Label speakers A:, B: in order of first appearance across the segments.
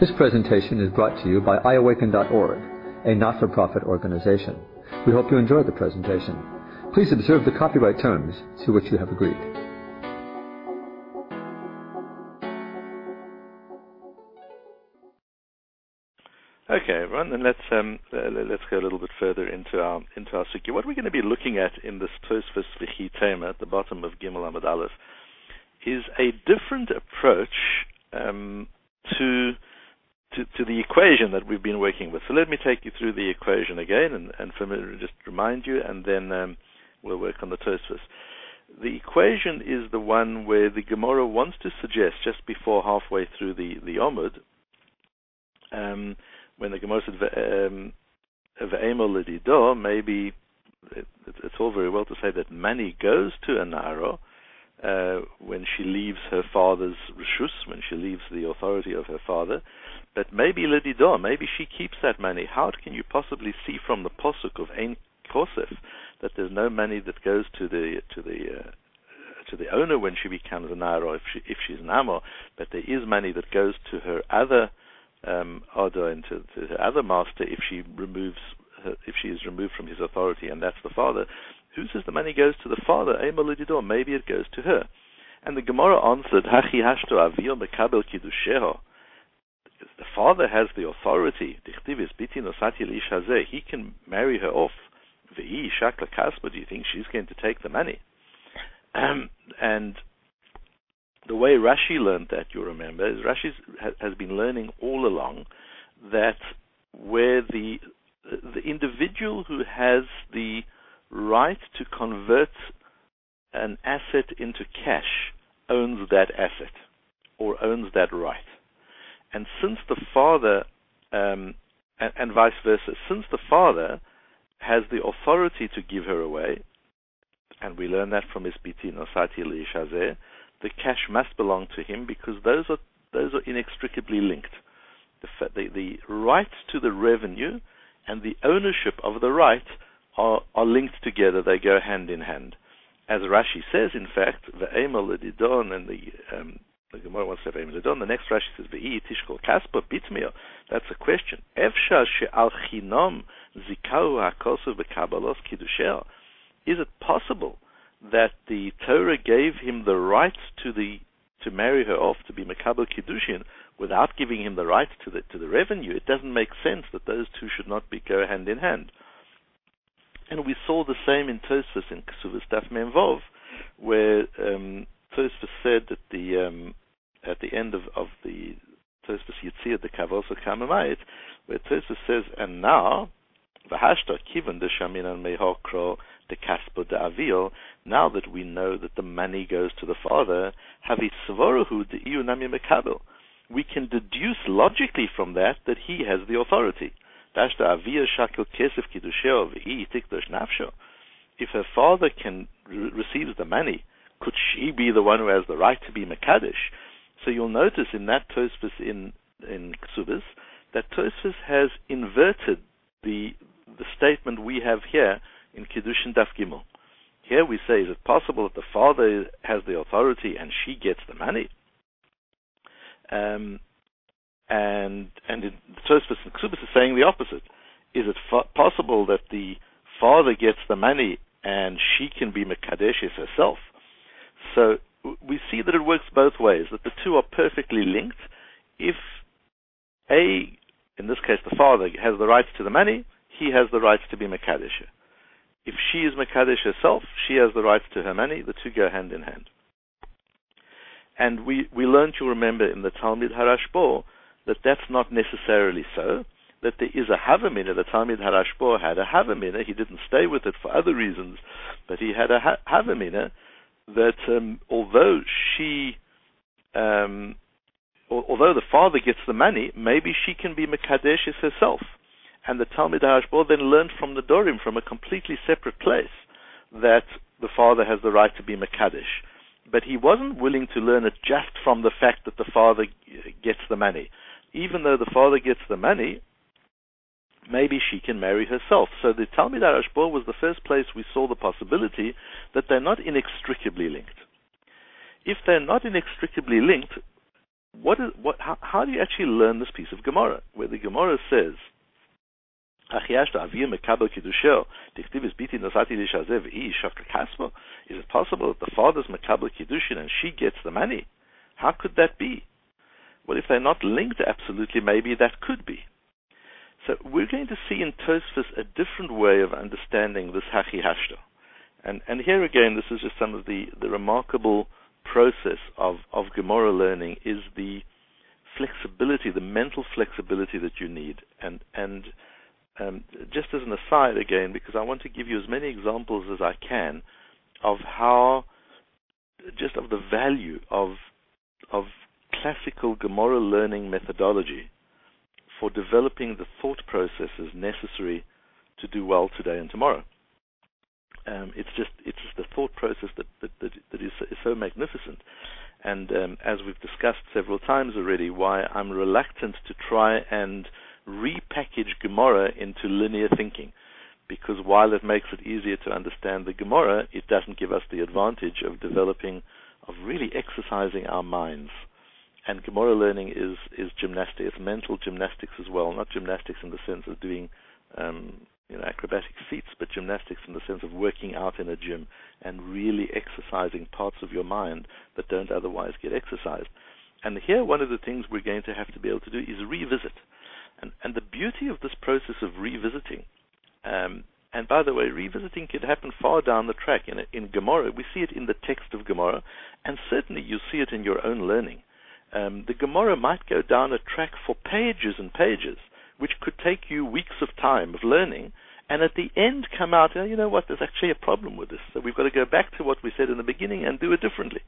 A: This presentation is brought to you by iAwaken.org, a not-for-profit organization. We hope you enjoy the presentation. Please observe the copyright terms to which you have agreed.
B: Okay, everyone, and let's go a little bit further into our sugya. What we're going to be looking at in this Tosfos V'chi Tema at the bottom of Gimel Amud Aleph is a different approach to the equation that we've been working with. So let me take you through the equation again and just remind you, and then we'll work on the Tosfos. The equation is the one where the Gemara wants to suggest just before halfway through the Amud, when the Gemara said Ve'emo Ledido, maybe it's all very well to say that Mani goes to a Naro when she leaves her father's Rishus, when she leaves the authority of her father, but maybe Ledido, maybe she keeps that Mani. How can you possibly see from the Posuk of Ein Kosef that there's no money that goes to the owner when she becomes a Naro if she's an Amor, but there is money that goes to her other Oda and to her other master if she is removed from his authority, and that's the father. Who says the money goes to the father? Maybe it goes to her. And the Gemara answered, Hachi hashto avio mekabel kiddusheho. The father has the authority. He can marry her off. Do you think she's going to take the money? And the way Rashi learned that, you remember, is Rashi has been learning all along that where the individual who has the right to convert an asset into cash owns that asset or owns that right. And since the father, and vice versa, since the father has the authority to give her away, and we learn that from his biti nosati leishazeh, the cash must belong to him because those are inextricably linked. The right to the revenue and the ownership of the right are linked together. They go hand in hand. As Rashi says, in fact, the Eimel Ledidon and the Gemara wants to have Eimel Ledidon. The next Rashi says, Ve'i tishkol kaspa bitmio. That's a question. Efshar she'al chinom zikahu hakosu b'kabalos kiddushel. Is it possible that the Torah gave him the right to marry her off, to be Mekabel Kiddushin, without giving him the right to the revenue? It doesn't make sense that those two should not go hand in hand. And we saw the same in Tosfos in Kesuvos Daf Mem Vov, where Tosfos said at the end of the Tosfos Yitzir, the Kavoso Kamamayit, where Tosfos says, and now, V'hashta kivan de shaminan mehokro de kaspo de avil. Now that we know that the money goes to the father, havi svoruhu de iu nami mekabel. We can deduce logically from that he has the authority. Dashta avia shakel kesef kiddusheo v'i tikdosh nafsho. If her father receives the money, could she be the one who has the right to be mekadesh? So you'll notice in that Tosfos in Kesuvos that Tosfos has inverted the statement we have here in Kiddushin Daf Gimel. Here we say, is it possible that the father has the authority and she gets the money? And the Tosfos in Kesuvos is saying the opposite. Is it possible that the father gets the money and she can be Mekadeshes herself? So we see that it works both ways, that the two are perfectly linked. If in this case, the father has the rights to the money, he has the rights to be Mekadesh. If she is Mekadesh herself, she has the rights to her money. The two go hand in hand. And we learned, you remember, in the Talmid Harashbo, that that's not necessarily so, that there is a Havamina. The Talmid Harashbo had a Havamina. He didn't stay with it for other reasons, but he had a Havamina that although the father gets the money, maybe she can be Mekadeshes herself. And the Talmid Harashbo then learned from the Dorim, from a completely separate place, that the father has the right to be Mekadesh. But he wasn't willing to learn it just from the fact that the father gets the money. Even though the father gets the money, maybe she can marry herself. So the Talmid Harashbo was the first place we saw the possibility that they're not inextricably linked. If they're not inextricably linked, how do you actually learn this piece of Gemara, where the Gemara says, is it possible that the father's makabel kiddushin and she gets the money? How could that be? Well, if they're not linked absolutely, maybe that could be. So we're going to see in Tosfos a different way of understanding this hachi hashta. And here again, this is just some of the remarkable process of Gemara learning, is the flexibility, the mental flexibility that you need. And just as an aside again, because I want to give you as many examples as I can of how, just of the value of classical Gemara learning methodology for developing the thought processes necessary to do well today and tomorrow. It's just the thought process that is so magnificent. And as we've discussed several times already, why I'm reluctant to try and repackage Gemara into linear thinking. Because while it makes it easier to understand the Gemara, it doesn't give us the advantage of really exercising our minds. And Gemara learning is gymnastics. It's mental gymnastics as well, not gymnastics in the sense of doing acrobatic feats, but gymnastics in the sense of working out in a gym and really exercising parts of your mind that don't otherwise get exercised. And here, one of the things we're going to have to be able to do is revisit. And the beauty of this process of revisiting, and by the way, revisiting can happen far down the track. In Gemara, we see it in the text of Gemara, and certainly you see it in your own learning. The Gemara might go down a track for pages and pages, which could take you weeks of time of learning, and at the end come out, you know what, there's actually a problem with this. So we've got to go back to what we said in the beginning and do it differently.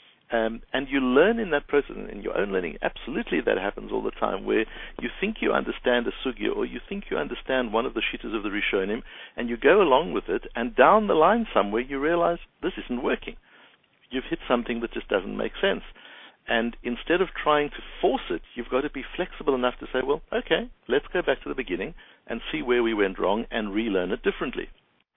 B: And you learn in that process, in your own learning, absolutely that happens all the time, where you think you understand a sugya, or you think you understand one of the shittas of the Rishonim, and you go along with it, and down the line somewhere you realize this isn't working. You've hit something that just doesn't make sense. And instead of trying to force it, you've got to be flexible enough to say, well, okay, let's go back to the beginning and see where we went wrong and relearn it differently.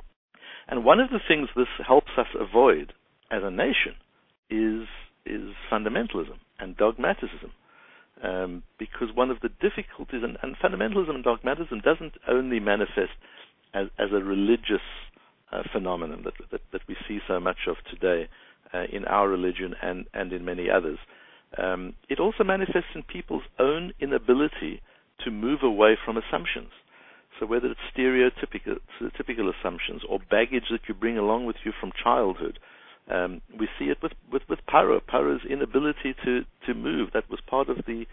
B: And one of the things this helps us avoid as a nation is fundamentalism and dogmatism. Because one of the difficulties, and fundamentalism and dogmatism doesn't only manifest as a religious phenomenon that we see so much of today in our religion and in many others. It also manifests in people's own inability to move away from assumptions. So whether it's stereotypical assumptions or baggage that you bring along with you from childhood, we see it with Paro. Paro's inability to move. That was part of the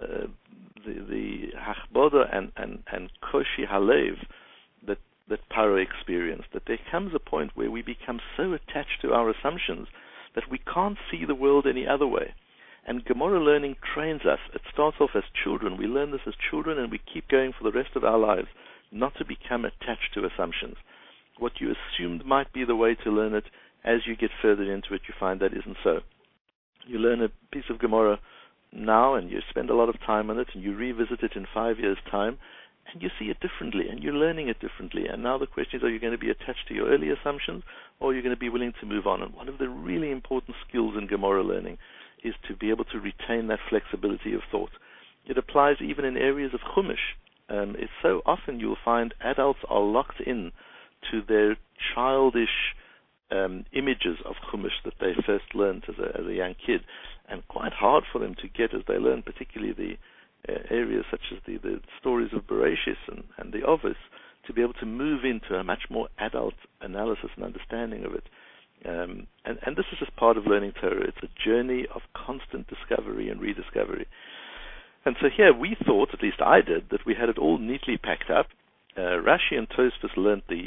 B: hachboda and koshi halev that Paro experienced. That there comes a point where we become so attached to our assumptions that we can't see the world any other way. And Gemara learning trains us. It starts off as children. We learn this as children, and we keep going for the rest of our lives, not to become attached to assumptions. What you assumed might be the way to learn it, as you get further into it, you find that isn't so. You learn a piece of Gemara now, and you spend a lot of time on it, and you revisit it in 5 years' time, and you see it differently, and you're learning it differently. And now the question is, are you going to be attached to your early assumptions, or are you going to be willing to move on? And one of the really important skills in Gemara learning is to be able to retain that flexibility of thought. It applies even in areas of Chumash. It's so often you'll find adults are locked in to their childish images of Chumash that they first learned as a young kid, and quite hard for them to get as they learn, particularly the areas such as the stories of Bereshis and the Ovis, to be able to move into a much more adult analysis and understanding of it. And this is just part of learning Torah. It's a journey of constant discovery and rediscovery. And so here we thought, at least I did, that we had it all neatly packed up. Rashi and Tosfos learned the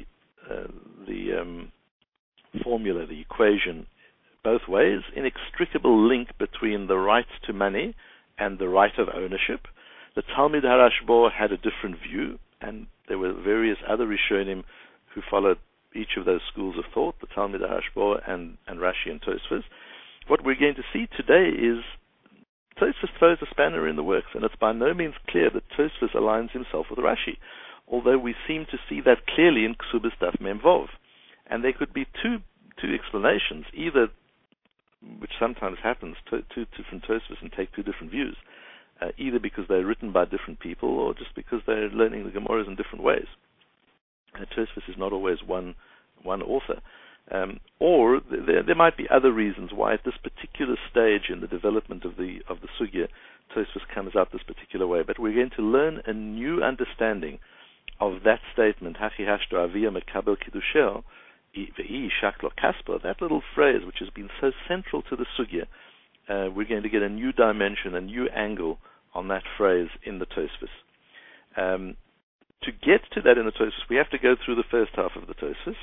B: formula, the equation, both ways, inextricable link between the right to money and the right of ownership. The Talmid Harashbo had a different view, and there were various other Rishonim who followed each of those schools of thought, the Talmid Harashbo and Rashi and Tosfos. What we're going to see today is Tosfos throws a spanner in the works, and it's by no means clear that Tosfos aligns himself with Rashi, although we seem to see that clearly in Ksubas Daf Mem Vov. And there could be two explanations. Either which sometimes happens, two different Tosfos and take two different views, either because they're written by different people or just because they're learning the Gemaras in different ways. Tosfos is not always one author. Or there might be other reasons why at this particular stage in the development of the sugya, Tosfos comes out this particular way. But we're going to learn a new understanding of that statement, Hachi hashto avia mekabel kiddushel ve'i shaklo kaspa, that little phrase which has been so central to the sugya. We're going to get a new dimension, a new angle on that phrase in the Tosfos. To get to that in the Tosfos, we have to go through the first half of the Tosfos,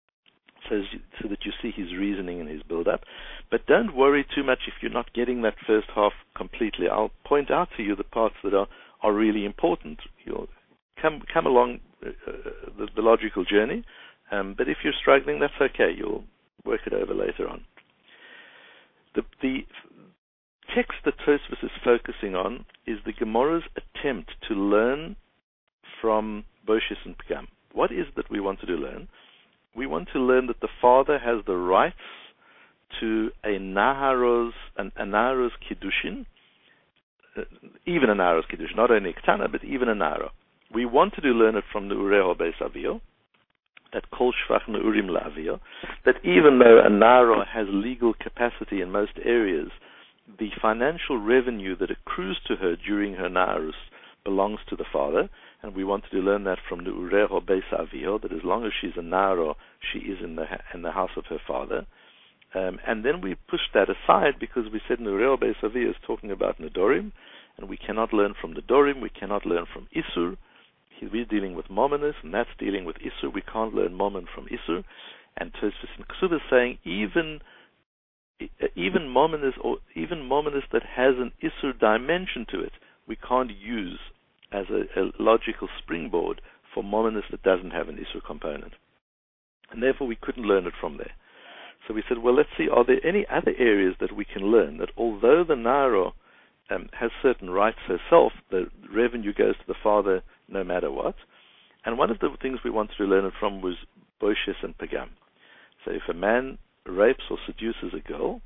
B: so that you see his reasoning and his build-up. But don't worry too much if you're not getting that first half completely. I'll point out to you the parts that are really important. You'll come along the logical journey, but if you're struggling, that's okay. You'll work it over later on. The text that Tosfos is focusing on is the Gemara's attempt to learn from Boshis and Pagam. What is that we want to learn? We want to learn that the father has the rights to a Naharo's Kiddushin, even a Naharo's Kiddushin, not only Ktana, but even a Naharo. We wanted to learn it from Neureho Beis Avio, that Kol Shvach Neurim La'avio, that even though a Naharo has legal capacity in most areas, the financial revenue that accrues to her during her Naharus belongs to the father, and we wanted to learn that from Neureho Beis Avio, that as long as she's a Naharo, she is in the house of her father. And then we pushed that aside because we said Neureho Beis Avio is talking about Nedorim, and we cannot learn from Nedorim, we cannot learn from Isur. We're dealing with Mominus, and that's dealing with Isur. We can't learn Momin from Isur. And Tosfos and Ksubas saying even Mominus, or even Mominus that has an Isur dimension to it, we can't use as a logical springboard for Mominus that doesn't have an Isur component. And therefore we couldn't learn it from there. So we said, well, let's see, are there any other areas that we can learn that although the Naharo has certain rights herself, the revenue goes to the father no matter what. And one of the things we wanted to learn it from was Boshis and Pagam. So if a man rapes or seduces a girl,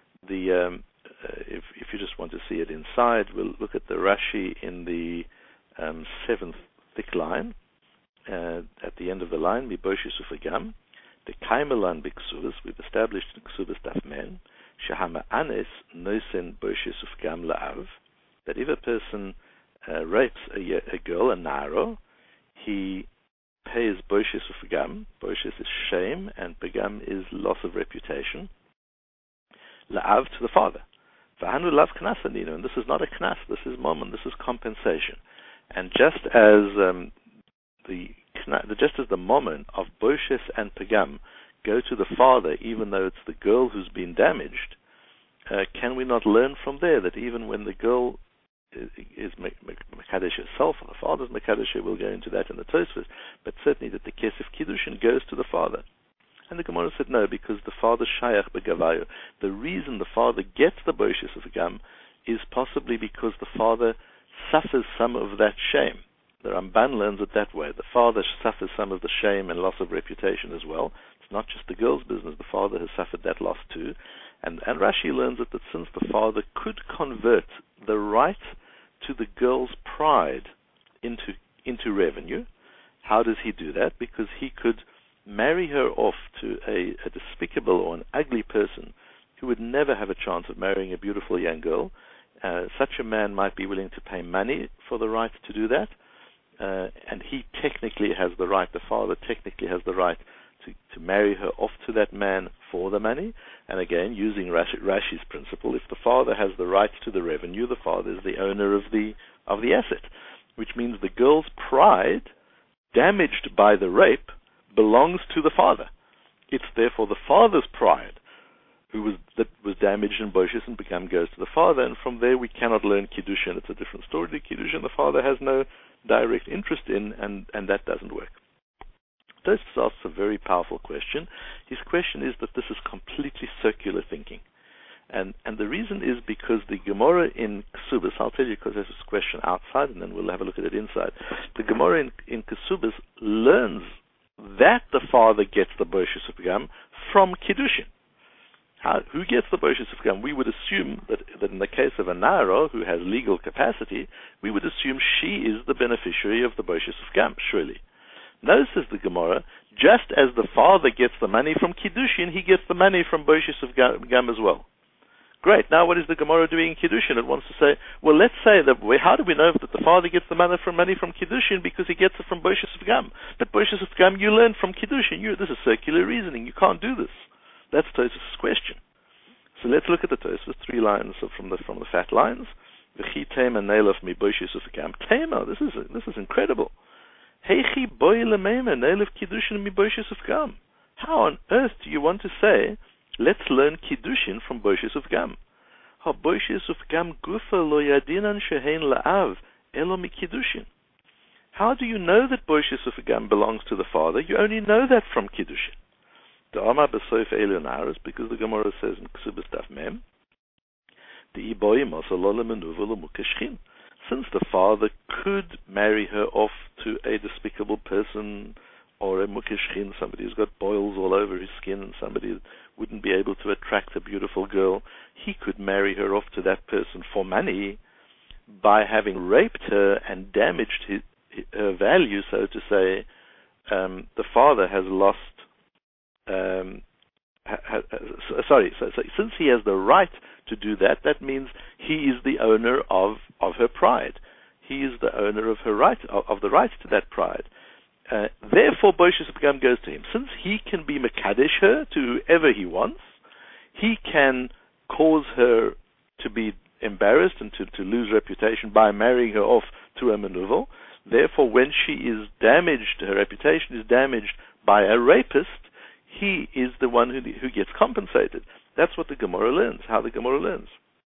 B: if you just want to see it inside, we'll look at the Rashi in the 7th thick line, at the end of the line, Mi Boshis Ufagam, the Kaimelan Biksubas, we've established in Ksubas Daf Men, Shahama Anes Nosen Boshis Ufagam La'av, that if a person rapes a girl, a Naharo, he pays Boshis Ufagam. Boshis is shame, and Pagam is loss of reputation. La'av to the father. V'hanu lav knas aninu, and this is not a knas, this is moment, this is compensation. And just as the moment of Boshis and Pagam go to the father, even though it's the girl who's been damaged, can we not learn from there that even when the girl is Mekadesh herself, or the father's Mekadesh, we'll go into that in the Tosfos, but certainly that the Kesef Kiddushin goes to the father. And the Gemara said no, because the father's Shayach Begavayu. The reason the father gets the Boshis of Pagam is possibly because the father suffers some of that shame. The Ramban learns it that way. The father suffers some of the shame and loss of reputation as well. It's not just the girl's business. The father has suffered that loss too. And Rashi learns it that since the father could convert the right to the girl's pride into revenue, how does he do that? Because he could marry her off to a despicable or an ugly person who would never have a chance of marrying a beautiful young girl. Such a man might be willing to pay money for the right to do that, and he technically has the right, the father technically has the right to marry her off to that man for the money. And again, using Rashi's principle, if the father has the rights to the revenue, the father is the owner of the asset, which means the girl's pride, damaged by the rape, belongs to the father. It's therefore the father's pride that was damaged in Boshis and Pagam goes to the father, and from there we cannot learn Kiddushin. It's a different story. The Kiddushin the father has no direct interest in, and that doesn't work. Tosfos asks a very powerful question. His question is that this is completely circular thinking. And the reason is because the Gemara in Ksubas, I'll tell you because there's this question outside, and then we'll have a look at it inside. The Gemara in Ksubas learns that the father gets the Boshis of Pagam from Kiddushin. Who gets the Boishas of Gam? We would assume that in the case of a Nara who has legal capacity, we would assume she is the beneficiary of the Boishas of Gam, surely. No, says the Gemara, just as the father gets the money from Kiddushin, he gets the money from Boishas of Gam as well. Great. Now what is the Gemara doing in Kiddushin? It wants to say, well, let's say that, how do we know that the father gets the money from Kiddushin? Because he gets it from Boishas of Gam. But Boishas of Gam, you learn from Kiddushin. This is circular reasoning. You can't do this. That's Tosfos' question. So let's look at the Tosfos, 3 lines from the fat lines. V'chi tema neilaf mi Boishas of Gam. Tema, this is incredible. Heichi boi lemema neilaf Kiddushin mi Boishas of Gam. How on earth do you want to say, let's learn Kiddushin from Boishas of Gam? Ha Boishas of Gam gufa lo yadinan shehein la'av elo mi Kiddushin. How do you know that Boishas of Gam belongs to the father? You only know that from Kiddushin. The Amar B'Soif Elionaris, because the Gemara says in Ksubas Daf Mem, the Iboim Asalola Menuvel Mukashchin. Since the father could marry her off to a despicable person or a Mukashchin, somebody who's got boils all over his skin and somebody that wouldn't be able to attract a beautiful girl, he could marry her off to that person for money by having raped her and damaged her value, so to say. The father has lost. So since he has the right to do that, that means he is the owner of her pride. He is the owner of her right, of the right to that pride. Therefore, Boishas of Gam goes to him. Since he can be Mekadesh her to whoever he wants, he can cause her to be embarrassed and to lose reputation by marrying her off to a Menuvel. Therefore, when she is damaged, her reputation is damaged by a rapist, he is the one who gets compensated. That's what the Gemara learns, how the Gemara learns.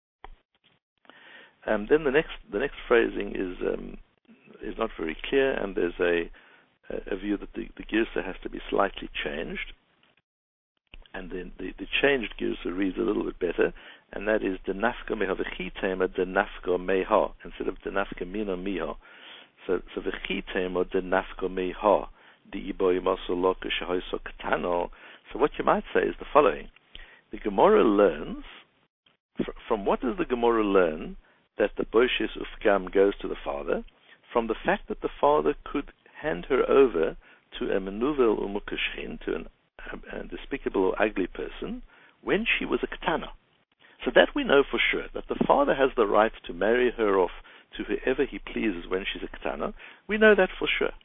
B: Then the next phrasing is not very clear, and there's a view that the Girsa has to be slightly changed. And then the changed Girsa reads a little bit better, and that is Denafka Meha V'chitema Denafka Meha instead of Denafka Mina Miha. So V'chitema Denafka Meha. So what you might say is the following. The Gemara learns, from what does the Gemara learn that the Boishas of Gam goes to the father? From the fact that the father could hand her over to a Menuvel Umukashchin, to a despicable or ugly person, when she was a Ketana. So that we know for sure, that the father has the right to marry her off to whoever he pleases when she's a Ketana. We know that for sure.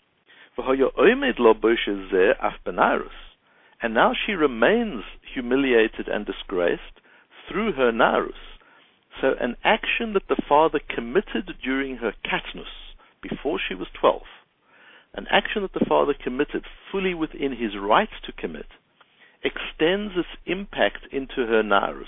B: And now she remains humiliated and disgraced through her narus. So an action that the father committed during her katnus, before she was 12, an action that the father committed fully within his rights to commit, extends its impact into her narus.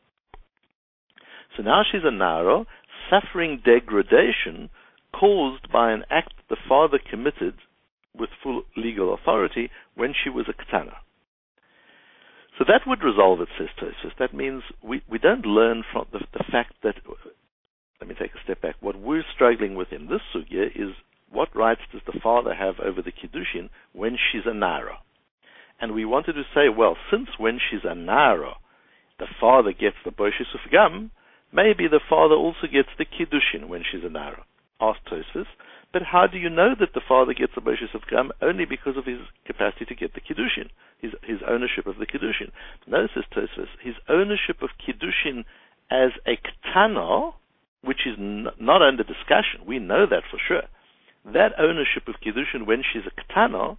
B: So now she's a nara, suffering degradation caused by an act the father committed with full legal authority when she was a ketana. So that would resolve it, says Tosfos. That means we don't learn from the fact that, let me take a step back, what we're struggling with in this sugya is what rights does the father have over the Kiddushin when she's a nara? And we wanted to say, well, since when she's a nara, the father gets the Boishas of Gam, maybe the father also gets the Kiddushin when she's a nara. Asked Tosfos, but how do you know that the father gets the Boishas of Gam? Only because of his capacity to get the Kiddushin, his ownership of the Kiddushin. Notice this, Tosfos, his ownership of Kiddushin as a Ketana, which is not under discussion, we know that for sure. That ownership of Kiddushin when she's a Ketana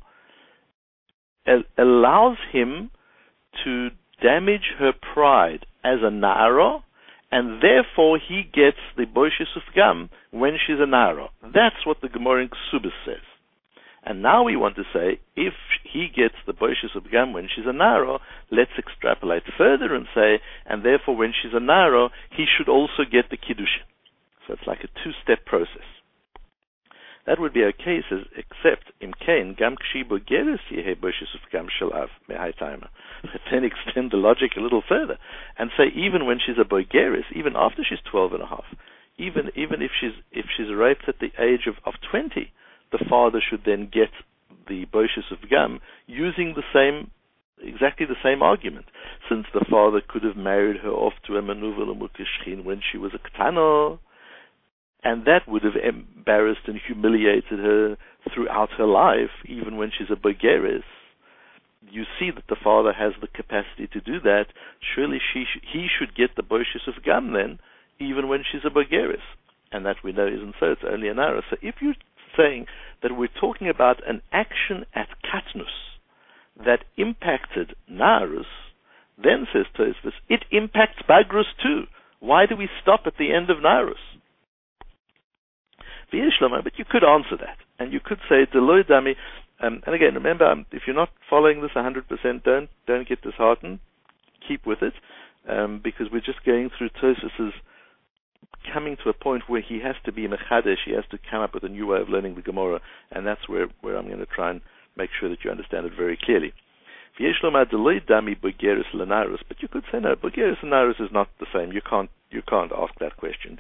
B: allows him to damage her pride as a Na'ara, and therefore he gets the Boishas of Gam when she's a Nara. That's what the Gemara in Ksubas says. And now we want to say, if he gets the Boishas of Gam when she's a Nara, let's extrapolate further and say, and therefore when she's a Nara, he should also get the Kiddushin. So it's like a two-step process. That would be okay, says, except im kain gam kshi bogeres yehe Boishas of Gam shalav mehai taima. Then extend the logic a little further and say even when she's a bogeres, even after she's 12 and a half, even if she's raped at the age of 20, the father should then get the Boishas of Gam using the same exactly the same argument. Since the father could have married her off to a manuvel umukashchin when she was a ketana, and that would have embarrassed and humiliated her throughout her life, even when she's a bogeres. You see that the father has the capacity to do that. Surely he should get the boishis of gam then, even when she's a bogeres. And that we know isn't so. It's only an ara. So if you're saying that we're talking about an action at katnus that impacted narus, then says Tosfos, it impacts bagrus too. Why do we stop at the end of narus? But you could answer that, and you could say Deloy Dami. And again, remember, if you're not following this 100%, don't get disheartened. Keep with it, because we're just going through Tosfos's coming to a point where he has to be mechadesh. He has to come up with a new way of learning the Gemara, and that's where I'm going to try and make sure that you understand it very clearly. But you could say no, bogeres and narus is not the same. You can't ask that question.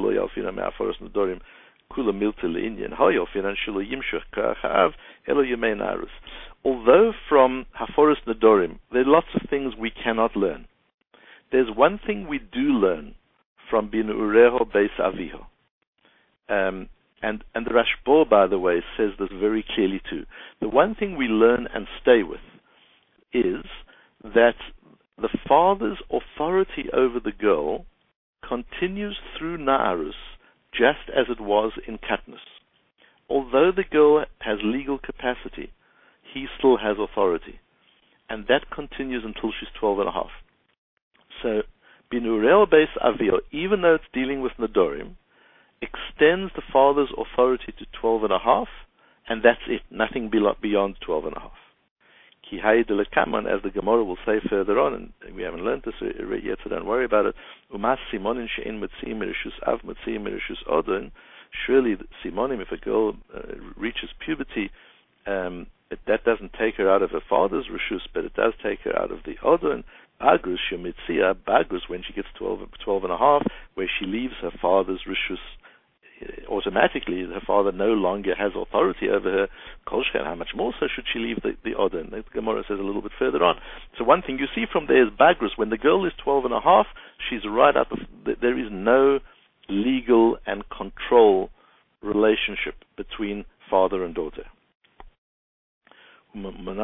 B: Although from Haforos Nedorim there are lots of things we cannot learn, there's one thing we do learn from Binu Ureho Beis Aviho. And the Rashbo, by the way, says this very clearly too. The one thing we learn and stay with is that the father's authority over the girl continues through Na'arus just as it was in Katnus. Although the girl has legal capacity, he still has authority. And that continues until she's 12 and a half. So, Binurel Beis Avil, even though it's dealing with Nedorim, extends the father's authority to 12 and a half, and that's it, nothing beyond 12 and a half. Ki hay de lekaman, as the Gemara will say further on, and we haven't learned this yet, so don't worry about it. Umas simonin she'en mitziim merishus av mitziim merishus odon. Surely, simonim, if a girl reaches puberty, that doesn't take her out of her father's rishus, but it does take her out of the odon. Bagrus shemitzia, bagrus, when she gets 12 and a half, where she leaves her father's rishus, automatically her father no longer has authority over her. Kolshchen, how much more so should she leave the odon? The Gemara says a little bit further on. So one thing you see from there is bagrus. When the girl is 12 and a half, she's right up. There is no legal and control relationship between father and daughter. Where does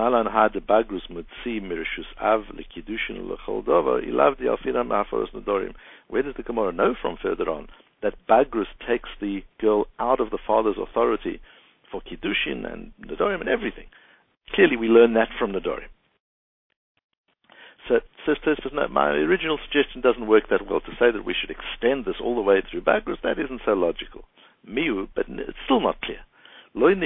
B: the Gemara know from further on that bagrus takes the girl out of the father's authority for kiddushin and nedorim and everything? Clearly, we learn that from nedorim. So, sisters, no, my original suggestion doesn't work that well to say that we should extend this all the way through bagrus. That isn't so logical. Miu, but it's still not clear. Since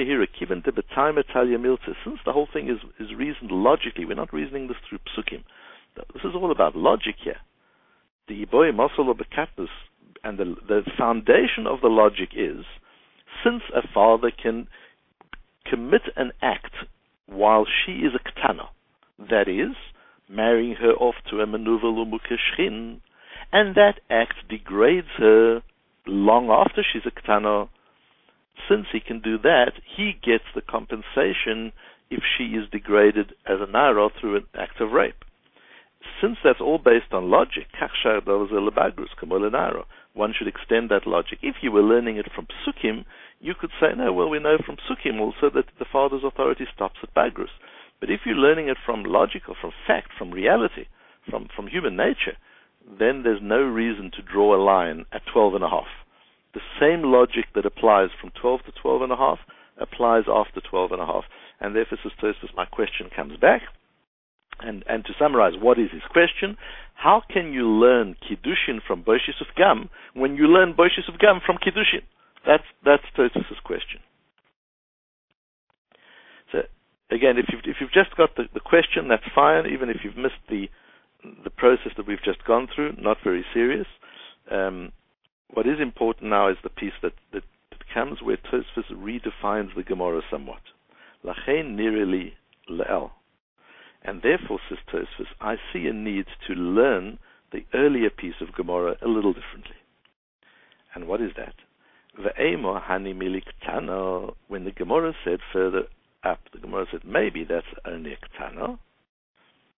B: the whole thing is reasoned logically, we're not reasoning this through psukim. This is all about logic here. The iboy masolo bekatnus, and the foundation of the logic is, since a father can commit an act while she is a ketana, that is, marrying her off to a manuvel umukashchin, and that act degrades her long after she's a ketana, since he can do that, he gets the compensation if she is degraded as a naira through an act of rape. Since that's all based on logic, one should extend that logic. If you were learning it from psukim, you could say, no, well, we know from psukim also that the father's authority stops at bagrus. But if you're learning it from logic or from fact, from reality, from human nature, then there's no reason to draw a line at 12 and a half. The same logic that applies from 12 to 12 and a half applies after 12 and a half. And therefore, Tosfos, my question comes back. And to summarize, what is his question? How can you learn Kiddushin from Boishis of Gam when you learn Boishis of Gam from Kiddushin? That's Tosfos' question. So, again, if you've just got the question, that's fine. Even if you've missed the process that we've just gone through, not very serious. What is important now is the piece that comes where Tosfos redefines the Gemara somewhat. Lachein nireli le'el. And therefore, says Tosfos, I see a need to learn the earlier piece of Gemara a little differently. And what is that? Ve'emo hani miliktano. When the Gemara said further up, the Gemara said, maybe that's only a ktano.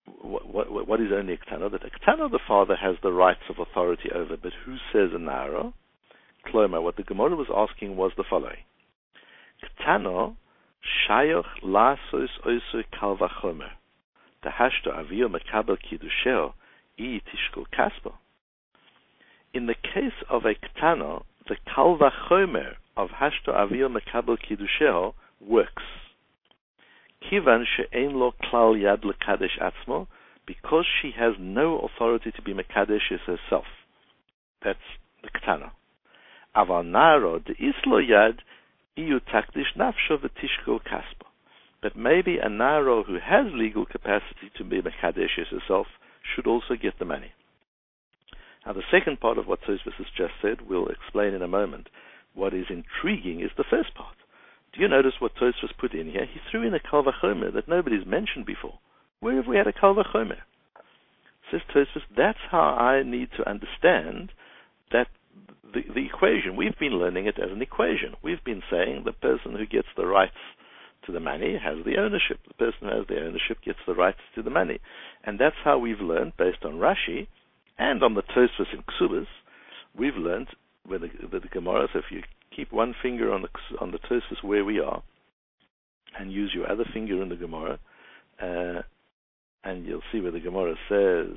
B: what is only a Ketana? That a Ketana, the father, has the rights of authority over, but who says a Nara? Kloma, what the Gemara was asking was the following. Ketana shayoch lasos oiso kal vachomer. Tahashto avio makabel kidusheo I tishkul kaspo. In the case of a Ketana, the kal vachomer of hashto avio makabel kidusheo works. Kivan she'ein lo klal yad lekadesh atzmo, because she has no authority to be mekadesh herself. That's the Ketana. Aval naro de islo yad iu takdish nafsho v'tishkol kaspo. But maybe a naro who has legal capacity to be mekadesh herself should also get the money. Now the second part of what Tosfos has just said we'll explain in a moment. What is intriguing is the first part. Do you notice what Tosfos put in here? He threw in a kal vachomer that nobody's mentioned before. Where have we had a kal vachomer? Says Tosfos, that's how I need to understand that the equation. We've been learning it as an equation. We've been saying the person who gets the rights to the money has the ownership. The person who has the ownership gets the rights to the money. And that's how we've learned, based on Rashi and on the Tosfos in Ksubas, we've learned with the Gemara. So if you keep one finger on the Tosfos where we are, and use your other finger in the Gemara, and you'll see where the Gemara says,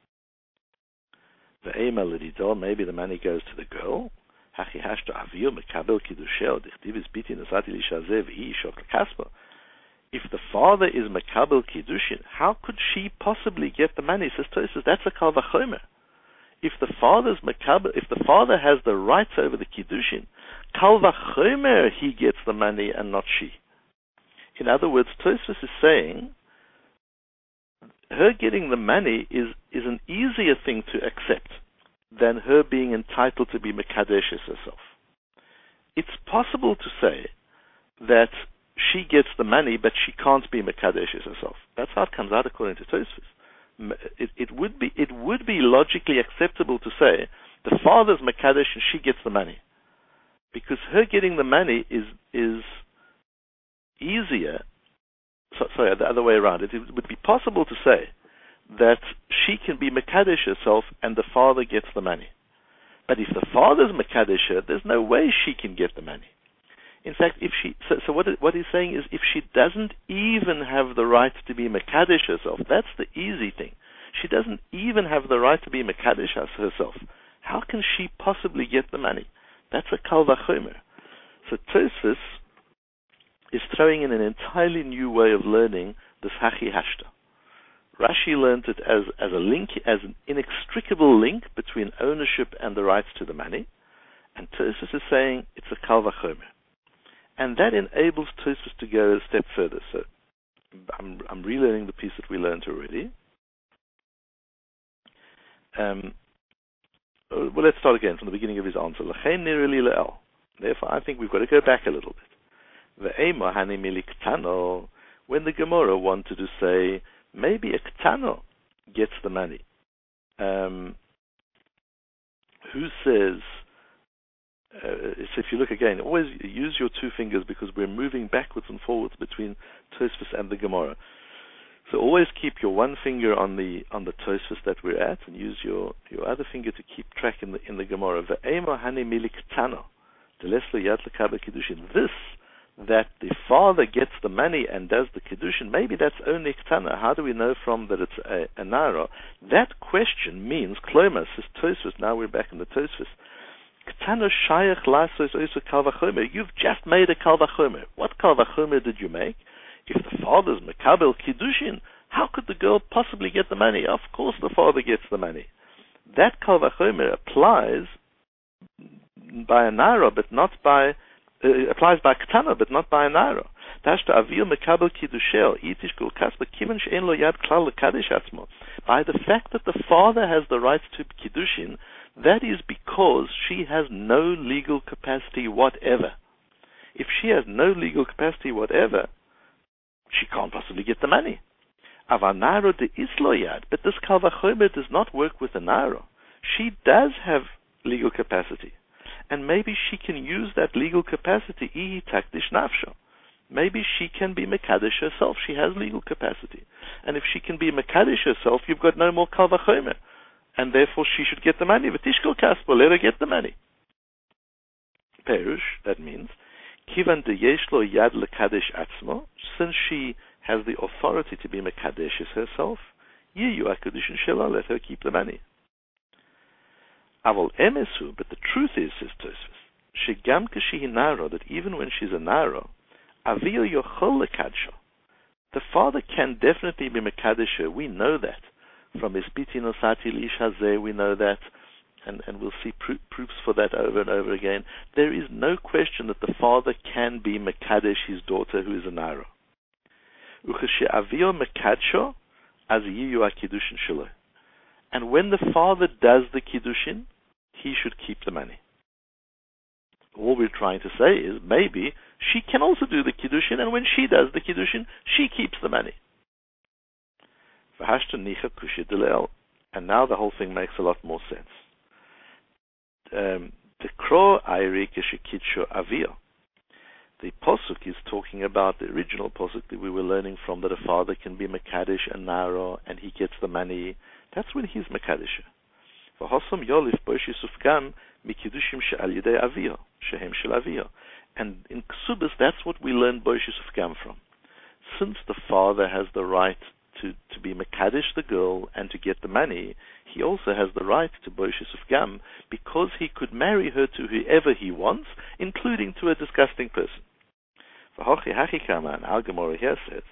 B: "Ve'ema l'didol," maybe the money goes to the girl. Hachi hashto avio mekabel kidushel dichtiv biti nasati lishazeh v'hi shok l'kaspa. If the father is mekabel kiddushin, how could she possibly get the money? Says Tosfos, that's a kal vachomer. If the father has the rights over the kiddushin, kal vachomer he gets the money and not she. In other words, Tosfos is saying her getting the money is an easier thing to accept than her being entitled to be mekadesh herself. It's possible to say that she gets the money, but she can't be mekadesh herself. That's how it comes out according to Tosfos. It would be logically acceptable to say the father's mekadesh and she gets the money, because her getting the money is easier. Sorry, the other way around. It would be possible to say that she can be mekadesh herself and the father gets the money. But if the father's mekadesh her, there's no way she can get the money. In fact, what he's saying is, if she doesn't even have the right to be mekadesh herself, that's the easy thing. She doesn't even have the right to be mekadesh herself. How can she possibly get the money? That's a kal vachomer. So Tosfos is throwing in an entirely new way of learning this hachi hashta. Rashi learned it as a link, as an inextricable link between ownership and the rights to the money, and Tosfos is saying it's a kal vachomer. And that enables Tosfos to go a step further. So I'm relearning the piece that we learned already. Well, let's start again from the beginning of his answer. Therefore, I think we've got to go back a little bit. When the Gemara wanted to say maybe a Ketana gets the money, who says? So if you look again, always use your two fingers, because we're moving backwards and forwards between Tosfos and the Gemara. So always keep your one finger on the Tosfos that we're at, and use your other finger to keep track in the Gemara. This, that the father gets the money and does the kiddushin, maybe that's only Ketana. How do we know from that it's a nara? That question means, Kloma, says Tosfos, now we're back in the Tosfos, Ketana shayach lasos oiso kal vachomer. You've just made a kal vachomer. What kal vachomer did you make? If the father's mekabel kiddushin, how could the girl possibly get the money? Of course the father gets the money. That kal vachomer applies by a nara, but not by applies by Ketana, but not by a nara. By the fact that the father has the rights to kiddushin, that is because she has no legal capacity whatever. If she has no legal capacity whatever, she can't possibly get the money. Avanaro de isloyad, but this kal vachomer does not work with a naro. She does have legal capacity, and maybe she can use that legal capacity. Ihi takdish nafsho. maybe she can be Mekadesh herself. She has legal capacity. And if she can be Mekadesh herself, you've got no more Kal Vachomer. And therefore she should get the money. V'tishkol kaspo, let her get the money. Perush, that means, Kivan de yesh lo yad lekadesh atzmo, since she has the authority to be Mekadeshes herself, Yiyu HaKedushin Shelo, let her keep the money. Avol emesu, but the truth is, says Tosfos, shegam kashihi naro, that even when she's a naro, avio yochol lekadsho, the father can definitely be Mekadesher. We know that. From Espiti Nosati Lish Hazeh, we know that, and we'll see proofs for that over and over again. There is no question that the father can be Mekadesh his daughter who is a naro. Ucheshe avio Mekadsho, as yiyu HaKiddushin shelo. And when the father does the Kiddushin, he should keep the money. All we're trying to say is maybe she can also do the Kiddushin, and when she does the Kiddushin, she keeps the money. And now the whole thing makes a lot more sense. The Kro Ayri Keshikidsho Avio. The Posuk is talking about the original Posuk that we were learning from, that a father can be Mekadesh and Naro, and he gets the money. That's when he's Mekadesh. V'hosom Yolif Boshi Sufgam Mikidushim She'al Yidei Avio, Shehem Shel Avio. And in Ksubas, that's what we learn Boshi Sufgam from. Since the father has the right to be Mekadesh the girl and to get the money, he also has the right to Boshis of Gam, because he could marry her to whoever he wants, including to a disgusting person. And our Gemara here says,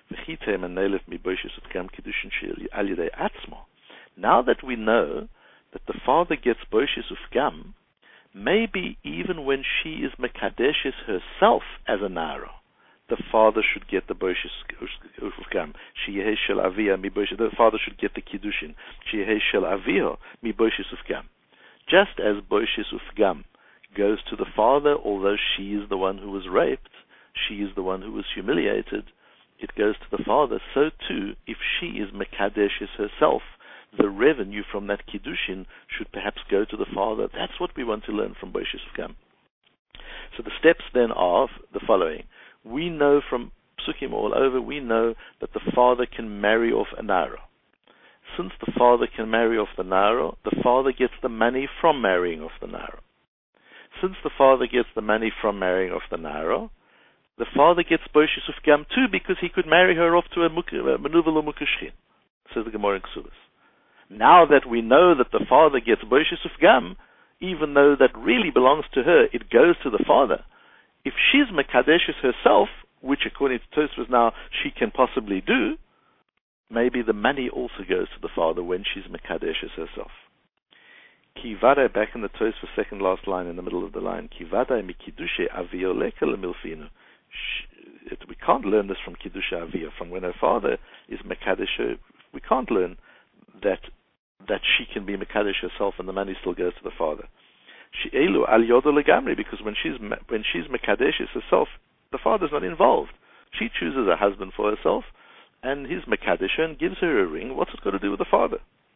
B: now that we know that the father gets Boshis of Gam, maybe even when she is Mekadeshes herself as a Naro, the father should get the Boshis Ufgam. The father should get the Kiddushin. Mi Boshis Ufgam. Just as Boshis Ufgam goes to the father, although she is the one who was raped, she is the one who was humiliated, it goes to the father. So too, if she is Mekadeshes herself, the revenue from that Kiddushin should perhaps go to the father. That's what we want to learn from Boshis Ufgam. So the steps then are the following. We know from Psukim all over, we know that the father can marry off a Naro. Since the father can marry off the Naro, the father gets the money from marrying off the Naro. Since the father gets the money from marrying off the Naro, the father gets Boshis Ufgam too, because he could marry her off to a Menuvel or Mukashchin, says the Gemara in Ksubas. Now that we know that the father gets Boshis Ufgam, even though that really belongs to her, it goes to the father. If she's Mekadeshes herself, which according to Tosfos now she can possibly do, maybe the money also goes to the father when she's Mekadeshes herself. Ki vada, back in the Tosfos second last line in the middle of the line, Ki vada mikidushe avio leka lemilfinu. We can't learn this from Kiddusha Avia, from when her father is Mekadesh. We can't learn that she can be Mekadesh herself and the money still goes to the father. She'elu al yodo legamri, because when she's Mekadeshes herself, the father's not involved. She chooses a husband for herself, and he's Mekadesh and gives her a ring. What's it got to do with the father?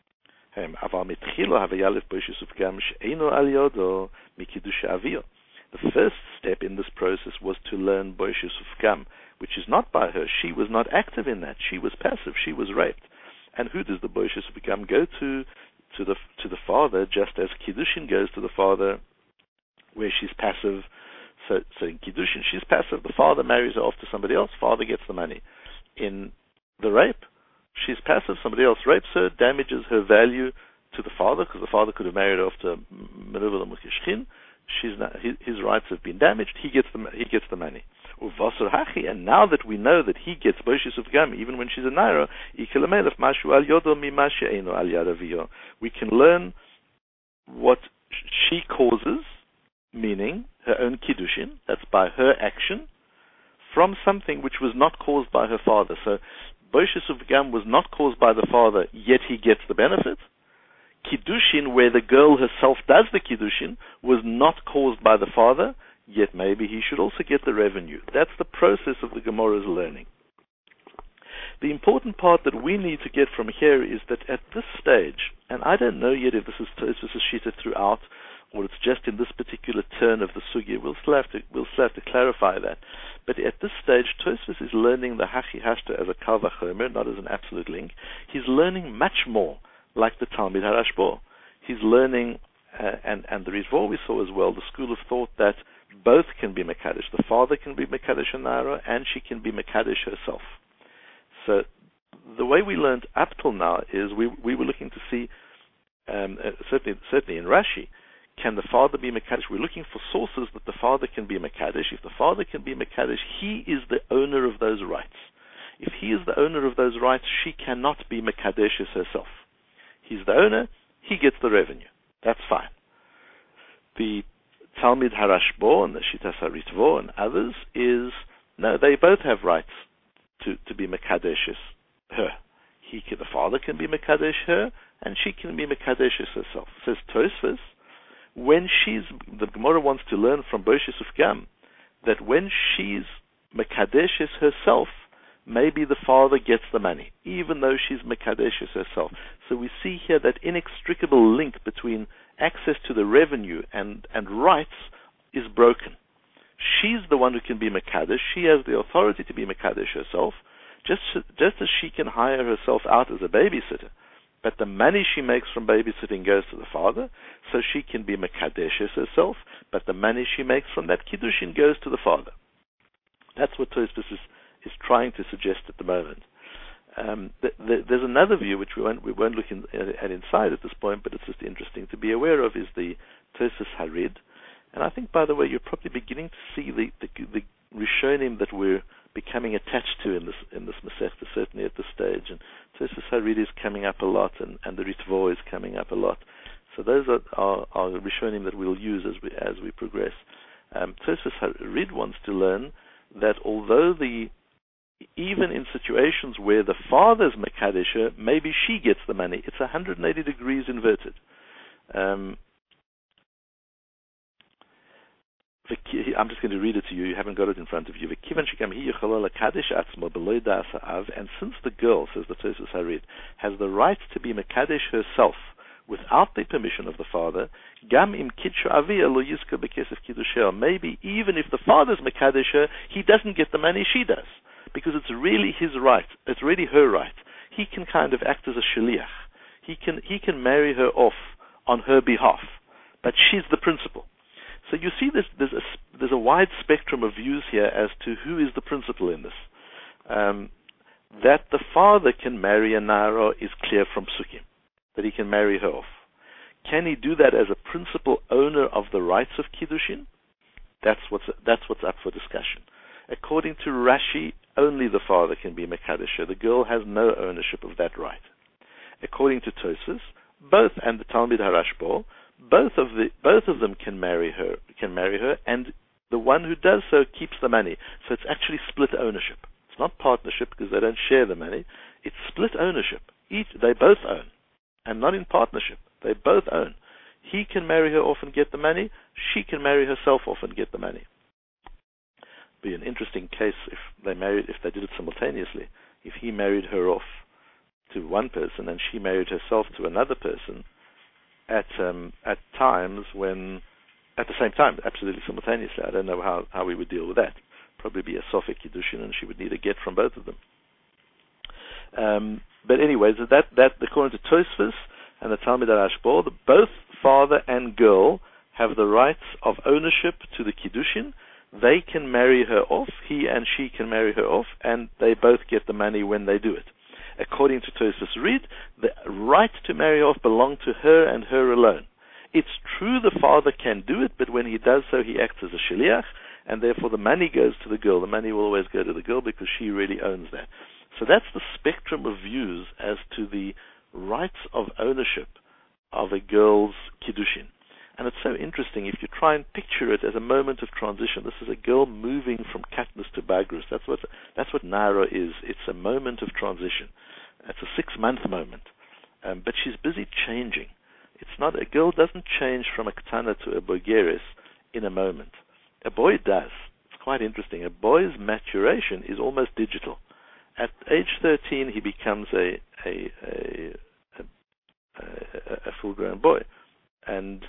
B: The first step in this process was to learn Boshis Ufgam, which is not by her. She was not active in that. She was passive. She was raped. And who does the Boshis Ufgam go to? To the father, just as Kiddushin goes to the father, where she's passive. So in Kiddushin, she's passive. The father marries her off to somebody else. Father gets the money. In the rape, she's passive. Somebody else rapes her, damages her value to the father, because the father could have married her off to Menuvel or Mukashchin. His rights have been damaged. He gets the money. And now that we know that he gets Boshis Ufgam even when she's a Naira, we can learn what she causes, meaning her own Kiddushin, that's by her action, from something which was not caused by her father. So Boshis Ufgam was not caused by the father, yet he gets the benefit. Kiddushin, where the girl herself does the Kiddushin, was not caused by the father, yet maybe he should also get the revenue. That's the process of the Gemara's learning. The important part that we need to get from here is that at this stage, and I don't know yet if this is Tosfos' shita throughout, or it's just in this particular turn of the sugya. We'll still have to clarify that. But at this stage, Tosfos is learning the Hachi Hashta as a Kal Vachomer, not as an absolute link. He's learning much more like the Talmid Harashbo. He's learning, and the Rizvor we saw as well, the school of thought that both can be Mekadesh. The father can be Mekadesh Nara, and she can be Mekadesh herself. So the way we learned up till now is we were looking to see, certainly in Rashi, can the father be Mekadesh? We're looking for sources that the father can be Mekadesh. If the father can be Mekadesh, he is the owner of those rights. If he is the owner of those rights, she cannot be Mekadesh herself. He's the owner, he gets the revenue. That's fine. The Talmid Harashbo and the Shitas HaRitvo and others is, no, they both have rights to be Mekadesh her. The father can be Mekadesh her, and she can be Mekadesh herself. Says Tosfos, the Gemara wants to learn from Boshis of Gam, that when she's Mekadesh herself, maybe the father gets the money, even though she's Mekadesh herself. So we see here that inextricable link between access to the revenue and rights is broken. She's the one who can be Mekadesh. She has the authority to be Mekadesh herself, just as she can hire herself out as a babysitter. But the money she makes from babysitting goes to the father, so she can be Mekadesh herself, but the money she makes from that Kiddushin goes to the father. That's what Tosfos is trying to suggest at the moment. There's another view which we won't look at inside at this point, but it's just interesting to be aware of, is the Tosfos Harid. And I think, by the way, you're probably beginning to see the Rishonim that we're becoming attached to in this Masechta, certainly at this stage. And Tosfos Harid is coming up a lot, and the Ritvo is coming up a lot. So those are Rishonim that we'll use as we progress. Tosfos Harid wants to learn that although even in situations where the father's Mekadesh, maybe she gets the money. It's 180 degrees inverted. I'm just going to read it to you. You haven't got it in front of you. And since the girl, says the Tosfos Harid, has the right to be Mekadesh herself without the permission of the father, maybe even if the father's Mekadesh her, he doesn't get the money, she does. Because it's really his right. It's really her right. He can kind of act as a shaliach. He can marry her off on her behalf, but she's the principal. So you see, there's a wide spectrum of views here as to who is the principal in this. That the father can marry a nara is clear from Psukim, that he can marry her off. Can he do that as a principal owner of the rights of Kiddushin? That's what's up for discussion. According to Rashi, only the father can be Mekadesh. The girl has no ownership of that right. According to Tosfos, both, and the Talmid Harashbo, both of them can marry her, and the one who does so keeps the money. So it's actually split ownership. It's not partnership because they don't share the money. It's split ownership. They both own, and not in partnership. They both own. He can marry her off and get the money. She can marry herself off and get the money. Be an interesting case if they did it simultaneously. If he married her off to one person and she married herself to another person at times when, at the same time, absolutely simultaneously. I don't know how we would deal with that. Probably be a Sofek Kiddushin, and she would need a get from both of them. But anyway, so that according to Tosfos and the Talmid Harashbo, both father and girl have the rights of ownership to the Kiddushin. They can marry her off, he and she can marry her off, and they both get the money when they do it. According to Tosfos Reed, the right to marry off belongs to her and her alone. It's true the father can do it, but when he does so, he acts as a shaliach, and therefore the money goes to the girl. The money will always go to the girl because she really owns that. So that's the spectrum of views as to the rights of ownership of a girl's Kiddushin. And it's so interesting if you try and picture it as a moment of transition. This is a girl moving from Katnus to Bagrus. That's what Nara is. It's a moment of transition. It's a 6-month moment. But she's busy changing. A girl doesn't change from a Ketana to a Bogeres in a moment. A boy does. It's quite interesting. A boy's maturation is almost digital. At age 13, he becomes a full-grown boy. And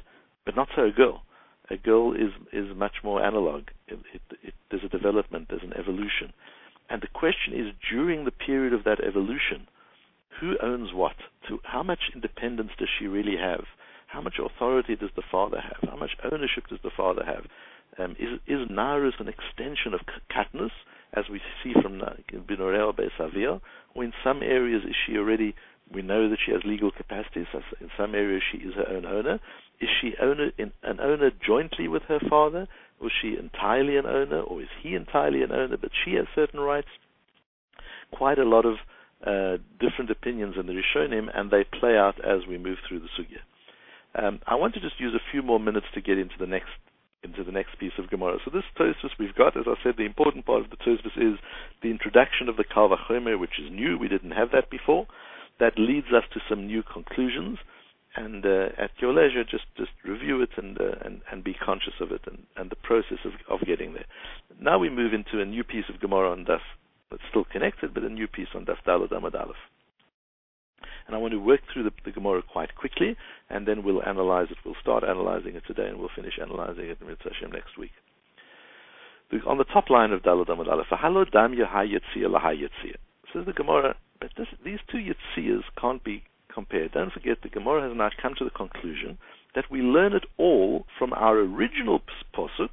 B: but not so a girl. A girl is much more analog. There's a development, there's an evolution. And the question is, during the period of that evolution, who owns what? How much independence does she really have? How much authority does the father have? How much ownership does the father have? Is Narus an extension of Katnus, as we see from Binorel Beisavia? Or in some areas is she already, we know that she has legal capacities. In some areas she is her own owner. Is she an owner jointly with her father? Was she entirely an owner? Or is he entirely an owner, but she has certain rights? Quite a lot of different opinions in the Rishonim, and they play out as we move through the Sugya. I want to just use a few more minutes to get into the next piece of Gemara. So this Tosfos we've got, as I said, the important part of the Tosfos is the introduction of the Kal Vachomer, which is new. We didn't have that before. That leads us to some new conclusions. And at your leisure, just review it and be conscious of it and the process of getting there. Now we move into a new piece of Gemara on Daf. It's still connected, but a new piece on Daf Daled Amud Aleph. And I want to work through the Gemara quite quickly, and then we'll analyze it. We'll start analyzing it today, and we'll finish analyzing it in Mitzvah Hashem next week. On the top line of Daled Amud Aleph, V'halo dam yahayetzia lahayetzia. Says the Gemara, but these two Yetziyas can't be compared. Don't forget, the Gemara has now come to the conclusion that we learn it all from our original pasuk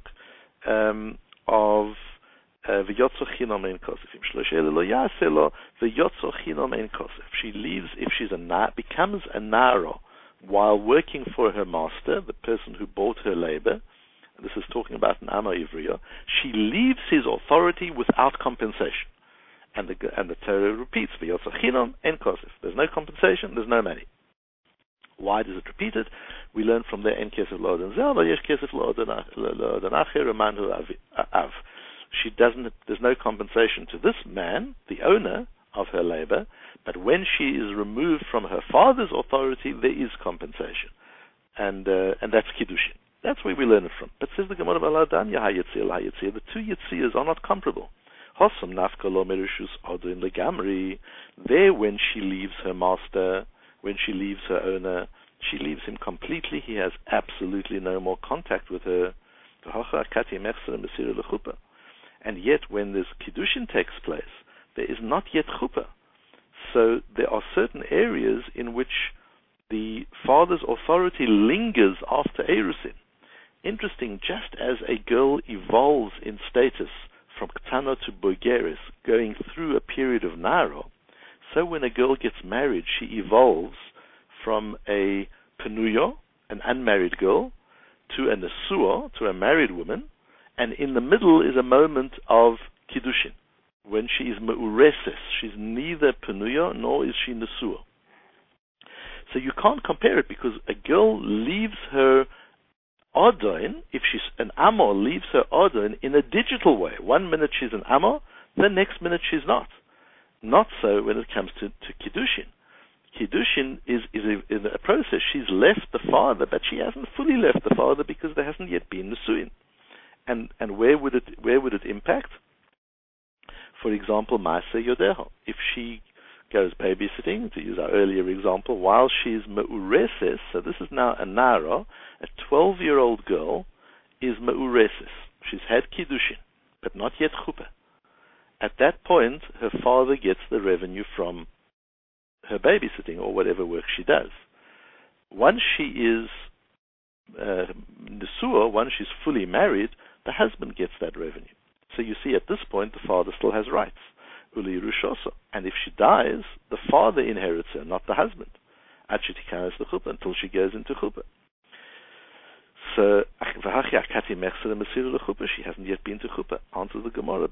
B: of V'yotzo chinam ein kosef. Im shloshele lo yaseh lo v'yotzo chinam ein kosef. She leaves, if she's becomes a naro while working for her master, the person who bought her labor. And this is talking about an Amma Ivriya. She leaves his authority without compensation. And the Torah repeats, V'yotzo chinam ein kosef. There's no compensation, there's no money. Why does it repeat it? We learn from there, En kesef lo odin zel, v'yesh kesef lo odin acher, manhu av. There's no compensation to this man, the owner of her labor, but when she is removed from her father's authority, there is compensation. And that's Kiddushin. That's where we learn it from. But says the Gemara, the two Yetziyas are not comparable. Hossam nafka lo merishus odin legamri. There, when she leaves her master, when she leaves her owner, she leaves him completely. He has absolutely no more contact with her. And yet, when this Kiddushin takes place, there is not yet Chuppah. So there are certain areas in which the father's authority lingers after Erusin. Interesting, just as a girl evolves in status from Ktana to Bogeres, going through a period of Naro, so when a girl gets married, she evolves from a Penuyo, an unmarried girl, to a Nesua, to a married woman, and in the middle is a moment of Kiddushin, when she is Me'ureses. She's neither Penuya nor is she Nesua. So you can't compare it, because a girl leaves her Adon, if she's an Amor, leaves her Adon in a digital way. 1 minute she's an Amor, the next minute she's not. Not so when it comes to Kiddushin. Kiddushin is a process. She's left the father, but she hasn't fully left the father because there hasn't yet been Nesuin. And where would it impact? For example, Maaseh Yodeho. If she goes babysitting, to use our earlier example, while she's Me'ureses, so this is now a Nara, a 12-year-old girl is Me'ureses. She's had Kiddushin, but not yet Chuppah. At that point, her father gets the revenue from her babysitting or whatever work she does. Once she is Nesua, once she's fully married, the husband gets that revenue. So you see, at this point, the father still has rights. Uli Rushoso. And if she dies, the father inherits her, not the husband. Until she goes into Chuppah. So, she hasn't yet been to Chuppah. Answers the Gemara.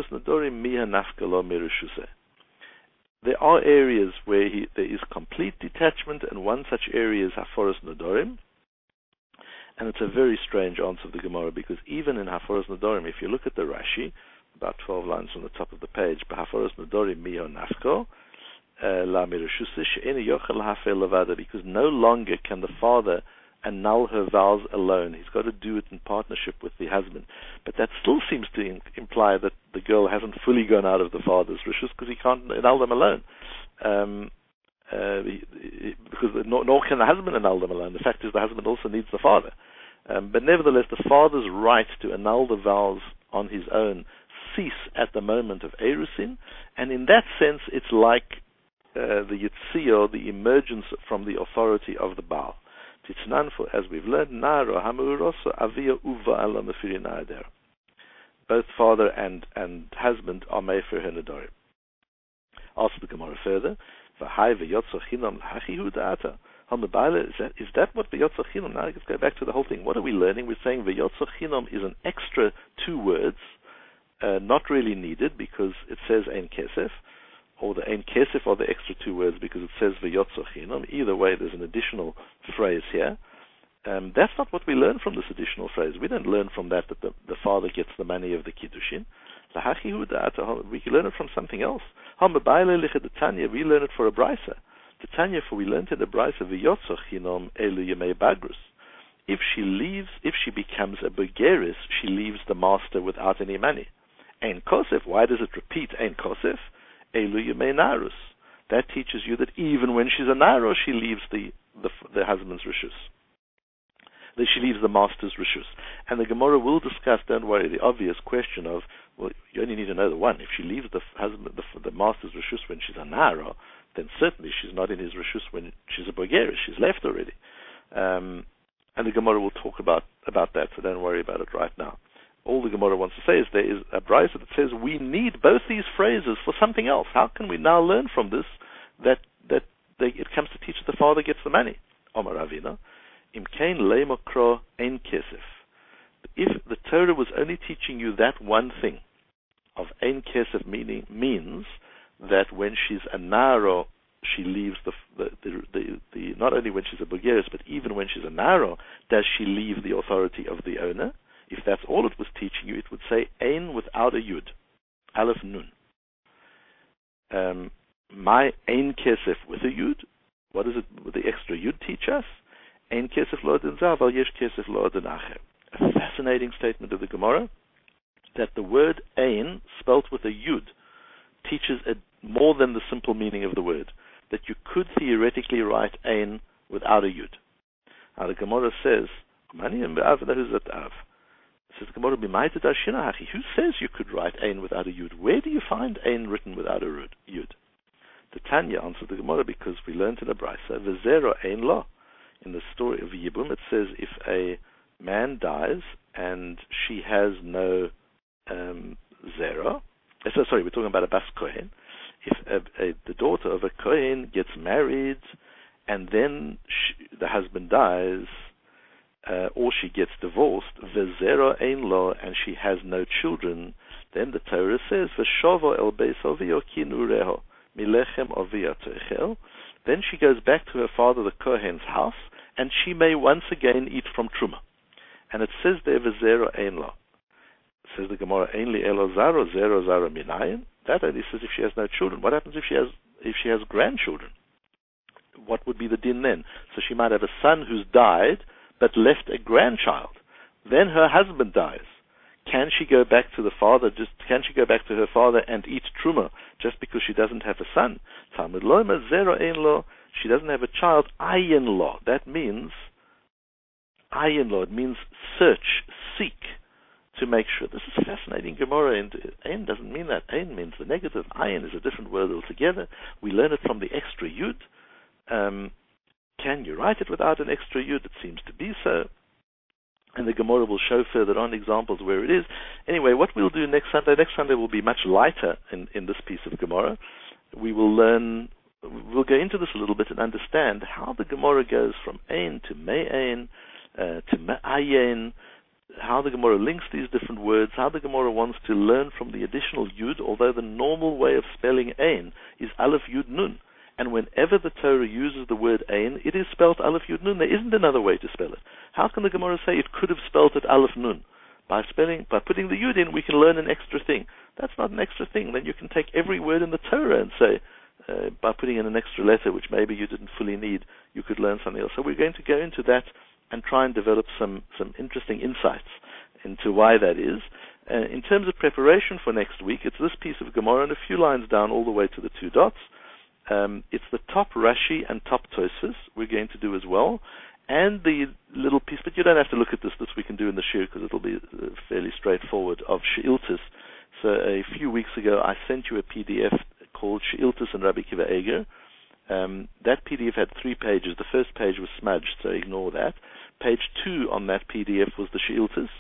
B: There are areas where there is complete detachment, and one such area is Haforos Nadorim. And it's a very strange answer of the Gemara, because even in Haforos Nadorim, if you look at the Rashi, about 12 lines from the top of the page, Haforos Nadorim miyo nafko la mirushusa she'ena yochel hafel levada, because no longer can the father annul her vows alone. He's got to do it in partnership with the husband. But that still seems to imply that the girl hasn't fully gone out of the father's rishus, because he can't annul them alone. Because nor can the husband annul them alone. The fact is, the husband also needs the father. But nevertheless, the father's right to annul the vows on his own cease at the moment of Erusin, and in that sense, it's like the Yitzio, the emergence from the authority of the Baal. Titznan, for as we've learned, Naro Hamuroso Avia Uva Ala Mefiri Naader. Both father and husband are Mefer Henedorim. Ask the Gemara further. V'hai v'yotzo chinam l'hachihu da'ata. Is that what v'yotzo chinam? Now let's go back to the whole thing. What are we learning? We're saying v'yotzo chinam is an extra 2 words, not really needed because it says ein kesef, or the ein kesef are the extra 2 words because it says v'yotzo chinam. Either way, there's an additional phrase here. That's not what we learn from this additional phrase. We don't learn from that the father gets the money of the kiddushin. We learn it from something else. We learn it for a brisa. The Tanya, for we learned in the brisa v'yotzo chinom elu yemei bagrus. If she becomes a begeris, she leaves the master without any money. Ein kosef. Why does it repeat ein kosef? Elu yemei narus. That teaches you that even when she's a naro, she leaves the husband's rishus. That she leaves the master's rishus. And the Gemara will discuss, don't worry, the obvious question of, well, you only need to know the one. If she leaves the husband, the master's rishus when she's a naro, then certainly she's not in his rishus when she's a bogeris. She's left already. And the Gemara will talk about that, so don't worry about it right now. All the Gemara wants to say is there is a brisa that says we need both these phrases for something else. How can we now learn from this that it comes to teach the father gets the money? Omar Ravina. Imkain leimokro ein kesef. If the Torah was only teaching you that one thing of ein kesef, means that when she's a naro, she leaves the not only when she's a bogeris, but even when she's a naro, does she leave the authority of the owner? If that's all it was teaching you, it would say ein without a yud, aleph nun. My ein kesef with a yud. What does it with the extra yud teach us? Ein kesef lo adin zav, al yesh kesef lo adin acher. A fascinating statement of the Gemara that the word ein, spelt with a yud, teaches more than the simple meaning of the word. That you could theoretically write ein without a yud. Now the Gemara says, says the Gemara, who says you could write ein without a yud? Where do you find ein written without a yud? The Tanya answered the Gemara because we learned in a brisa, v'zero ein lo. In the story of Yibum, it says if a man dies and she has no zero. Sorry, we're talking about a bas kohen. If the daughter of a kohen gets married and then the husband dies, or she gets divorced, v'zero ein lo, and she has no children, then the Torah says, v'shovo el beis avio ki nureho milechem avia tochel. Then she goes back to her father, the kohen's house, and she may once again eat from truma. And it says there, v'zero ein lo. Says the Gemara, ein li elo zaro, zero zaro minayin. That only says if she has no children. What happens if she has grandchildren? What would be the din then? So she might have a son who's died, but left a grandchild. Then her husband dies. Can she go back to the father? Can she go back to her father and eat truma just because she doesn't have a son? Talmud lomer zero ein lo. She doesn't have a child. Ayin lo. That means ayin lo. It means search, seek, to make sure. This is fascinating Gemara, and ein doesn't mean that. Ein means the negative. Ayin is a different word altogether. We learn it from the extra yud. Can you write it without an extra yud? It seems to be so. And the Gemara will show further on examples where it is. Anyway, what we'll do next Sunday will be much lighter in this piece of Gemara. We'll go into this a little bit and understand how the Gemara goes from ein to me'ain to me'ayin, how the Gemara links these different words, how the Gemara wants to learn from the additional yud, although the normal way of spelling ein is aleph yud nun. And whenever the Torah uses the word ein, it is spelled aleph yud nun. There isn't another way to spell it. How can the Gemara say it could have spelled it aleph nun? By putting the yud in, we can learn an extra thing. That's not an extra thing. Then you can take every word in the Torah and say, by putting in an extra letter, which maybe you didn't fully need, you could learn something else. So we're going to go into that and try and develop some interesting insights into why that is. In terms of preparation for next week, it's this piece of Gemara and a few lines down all the way to the 2 dots. It's the top Rashi and top Tosfos we're going to do as well. and the little piece, but you don't have to look at this. This we can do in the shir because it'll be fairly straightforward, of She'iltis. So a few weeks ago, I sent you a PDF called She'iltis and Rabbi Akiva Eiger. That PDF had 3 pages. The first page was smudged, so ignore that. Page 2 on that PDF was the She'iltis.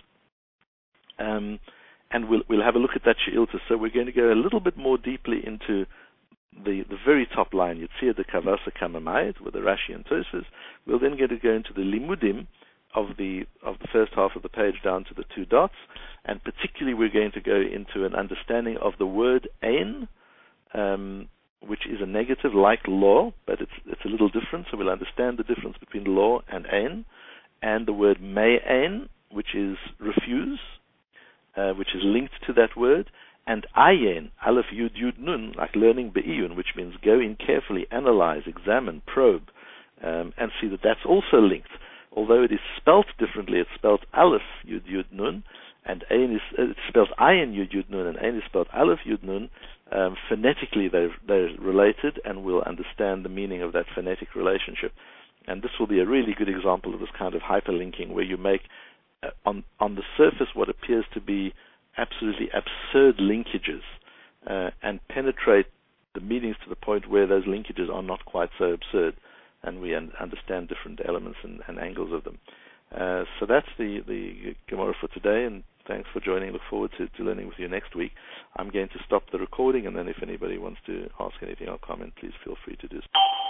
B: And we'll have a look at that She'iltis. So we're going to go a little bit more deeply into the very top line. You'd see the Kavasa Kamamayit with the Rashi and Tosfos. We'll then get to go into the Limudim of the first half of the page down to the 2 dots, and particularly we're going to go into an understanding of the word ein, which is a negative like law, but it's a little different. So we'll understand the difference between law and ein, and the word me'ein, which is refuse, which is linked to that word, and ayin, aleph yud yud nun, like learning be'iyun, which means go in carefully, analyze, examine, probe, and see that that's also linked. Although it is spelt differently, it's spelled aleph yud yud nun, and ayin is it's spelled ayin yud yud nun, and ayin is spelled aleph yud nun. Phonetically, they're related, and we'll understand the meaning of that phonetic relationship. And this will be a really good example of this kind of hyperlinking, where you make on the surface what appears to be absolutely absurd linkages, and penetrate the meanings to the point where those linkages are not quite so absurd, and we understand different elements and angles of them. So that's the Gemara for today, and thanks for joining. Look forward to learning with you next week. I'm going to stop the recording, and then if anybody wants to ask anything or comment, please feel free to do so.